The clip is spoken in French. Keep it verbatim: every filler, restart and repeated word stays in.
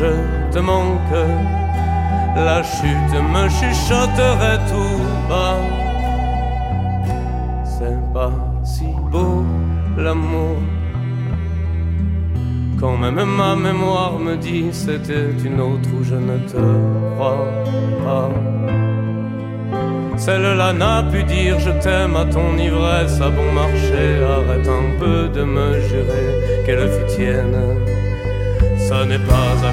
je te manque, la chute me chuchoterait tout bas. C'est pas si beau l'amour, quand même ma mémoire me dit c'était une autre où je ne te crois pas. Celle-là n'a pu dire je t'aime à ton ivresse à bon marché. Arrête un peu de me jurer qu'elle fut tienne, ça n'est pas